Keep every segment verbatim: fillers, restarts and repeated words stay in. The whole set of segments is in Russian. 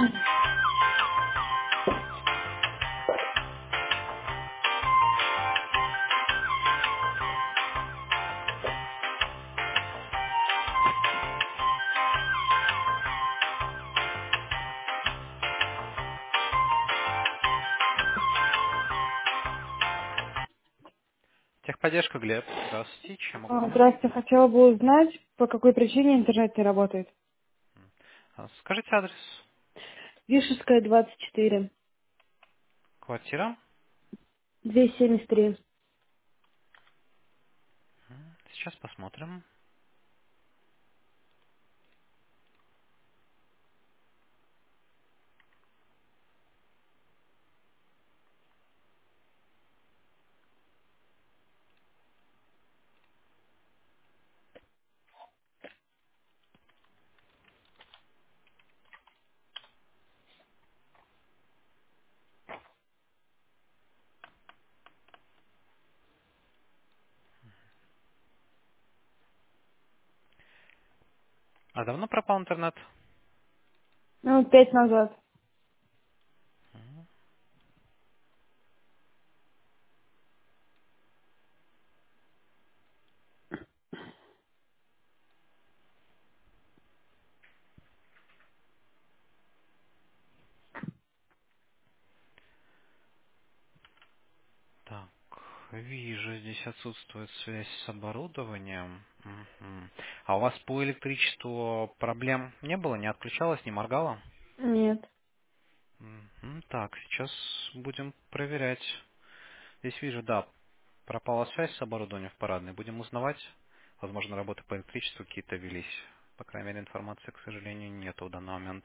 Техподдержка, Глеб. Здравствуйте. Чем могу А, помочь? Здравствуйте, хотела бы узнать, по какой причине интернет не работает. А, Скажите адрес. Вишевская, двадцать четыре, Квартира. двести семьдесят три. Сейчас посмотрим. А давно пропал интернет? Ну, пять назад. Так, вижу, здесь отсутствует связь с оборудованием. Мгм. А у вас по электричеству проблем не было? Не отключалось, не моргало? Нет. Мгм. Так, сейчас будем проверять. Здесь вижу, да, пропала связь с оборудованием в парадной. Будем узнавать. Возможно, работы по электричеству какие-то велись. По крайней мере, информации, к сожалению, нету в данный момент.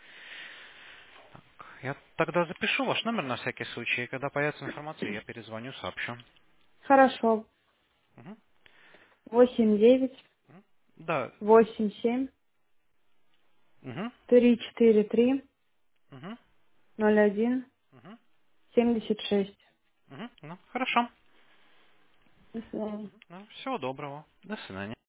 Я тогда запишу ваш номер на всякий случай, и когда появится информация, я перезвоню, сообщу. Хорошо. Мгм. Восемь девять Мгм. Да. восемь семь Угу. три четыре три Угу. ноль один Угу. семьдесят шесть. Угу. Ну, хорошо. До свидания. Ну, всего доброго. До свидания.